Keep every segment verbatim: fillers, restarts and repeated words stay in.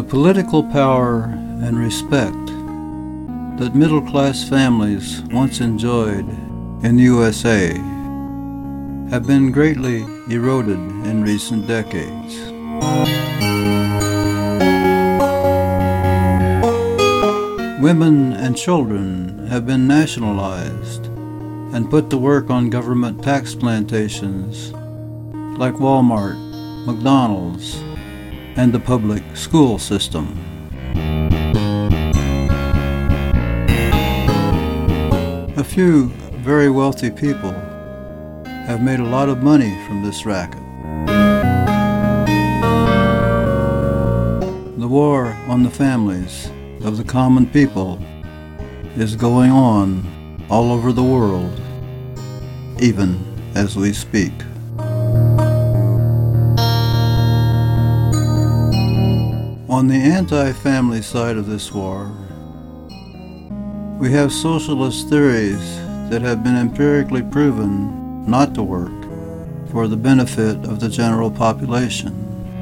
The political power and respect that middle-class families once enjoyed in the U S A have been greatly eroded in recent decades. Women and children have been nationalized and put to work on government tax plantations like Walmart, McDonald's, and the public school system. A few very wealthy people have made a lot of money from this racket. The war on the families of the common people is going on all over the world, even as we speak. On the anti-family side of this war, we have socialist theories that have been empirically proven not to work for the benefit of the general population.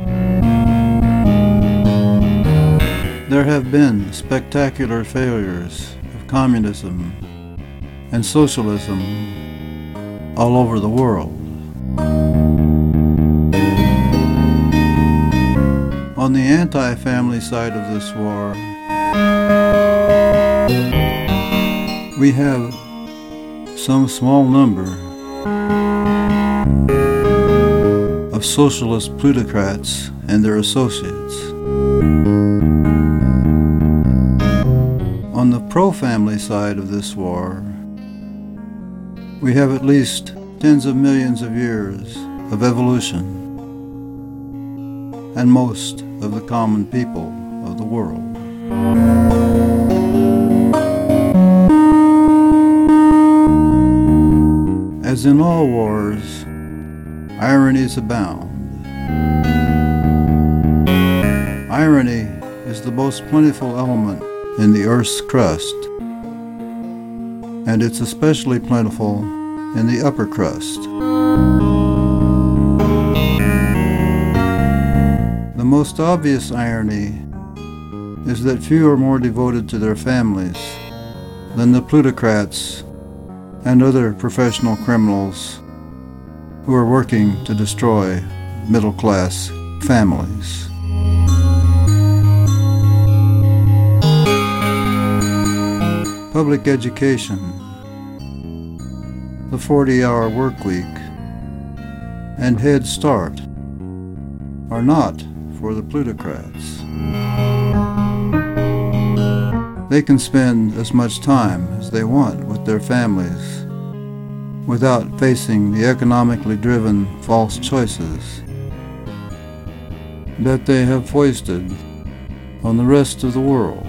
There have been spectacular failures of communism and socialism all over the world. On the anti-family side of this war, we have some small number of socialist plutocrats and their associates. On the pro-family side of this war, we have at least tens of millions of years of evolution and most of the common people of the world. As in all wars, ironies abound. Irony is the most plentiful element in the Earth's crust, and it's especially plentiful in the upper crust. The most obvious irony is that few are more devoted to their families than the plutocrats and other professional criminals who are working to destroy middle-class families. Public education, the forty-hour work week, and Head Start are not for the plutocrats. They can spend as much time as they want with their families without facing the economically driven false choices that they have foisted on the rest of the world.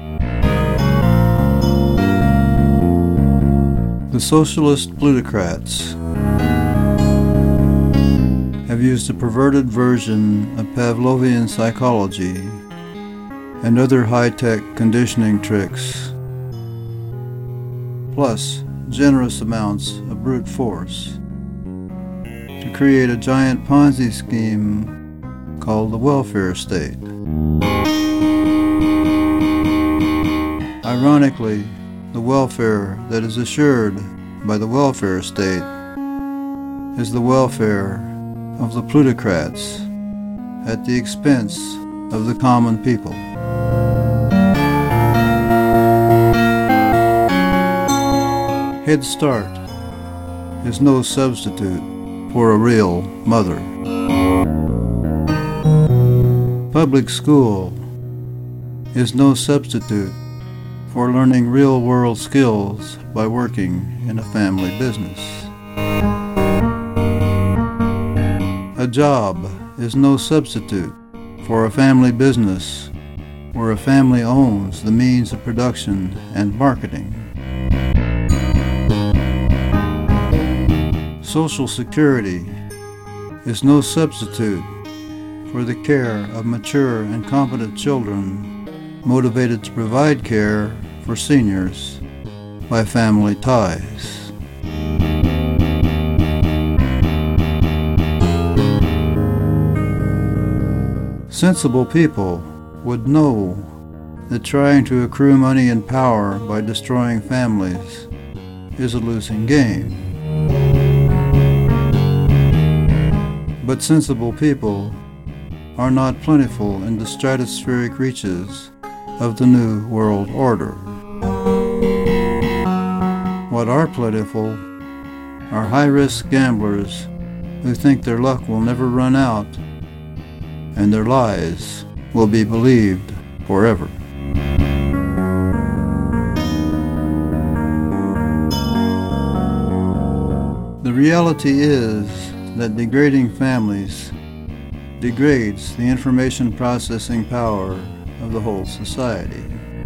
The socialist plutocrats have used a perverted version of Pavlovian psychology and other high-tech conditioning tricks, plus generous amounts of brute force, to create a giant Ponzi scheme called the welfare state. Ironically, the welfare that is assured by the welfare state is the welfare of the plutocrats at the expense of the common people. Head Start is no substitute for a real mother. Public school is no substitute for learning real-world skills by working in a family business. A job is no substitute for a family business where a family owns the means of production and marketing. Social Security is no substitute for the care of mature and competent children motivated to provide care for seniors by family ties. Sensible people would know that trying to accrue money and power by destroying families is a losing game. But sensible people are not plentiful in the stratospheric reaches of the New World Order. What are plentiful are high-risk gamblers who think their luck will never run out and their lies will be believed forever. The reality is that degrading families degrades the information processing power of the whole society.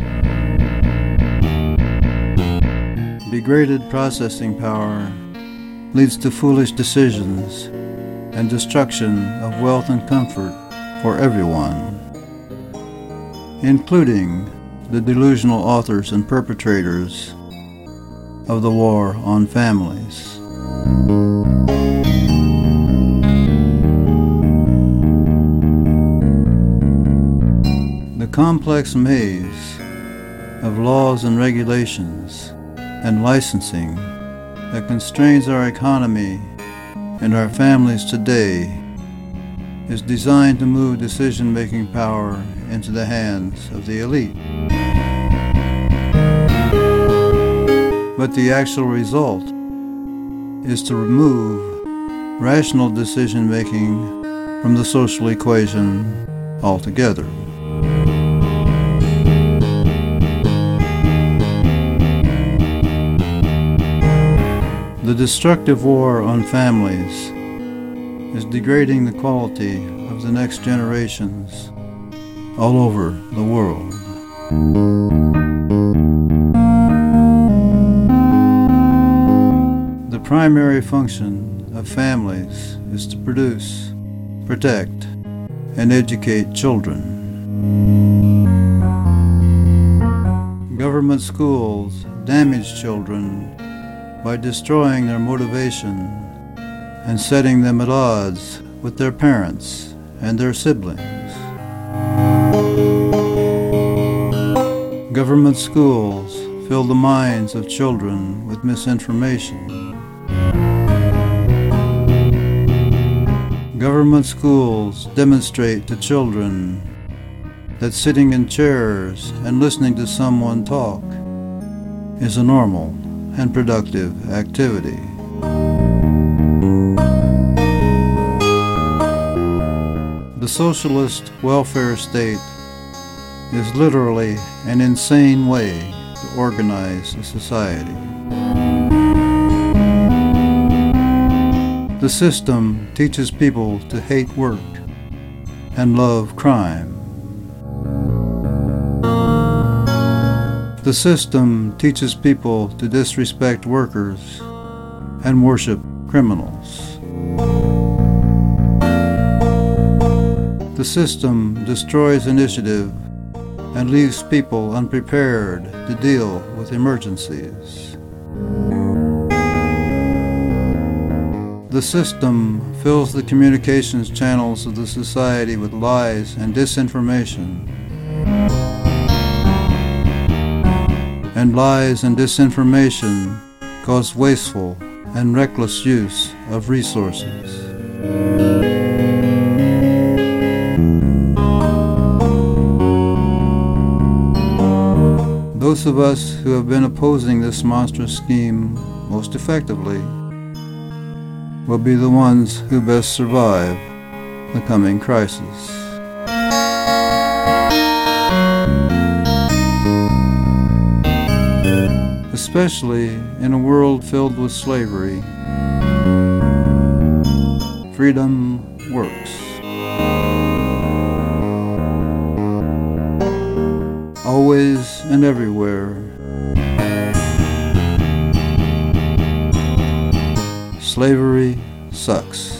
Degraded processing power leads to foolish decisions and destruction of wealth and comfort for everyone, including the delusional authors and perpetrators of the war on families. The complex maze of laws and regulations and licensing that constrains our economy and our families today is designed to move decision-making power into the hands of the elite. But the actual result is to remove rational decision-making from the social equation altogether. The destructive war on families is degrading the quality of the next generations all over the world. The primary function of families is to produce, protect, and educate children. Government schools damage children by destroying their motivation and setting them at odds with their parents and their siblings. Government schools fill the minds of children with misinformation. Government schools demonstrate to children that sitting in chairs and listening to someone talk is a normal and productive activity. The socialist welfare state is literally an insane way to organize a society. The system teaches people to hate work and love crime. The system teaches people to disrespect workers and worship criminals. The system destroys initiative and leaves people unprepared to deal with emergencies. The system fills the communications channels of the society with lies and disinformation. And lies and disinformation cause wasteful and reckless use of resources. Those of us who have been opposing this monstrous scheme most effectively will be the ones who best survive the coming crisis. Especially in a world filled with slavery, freedom works. Always and everywhere, slavery sucks.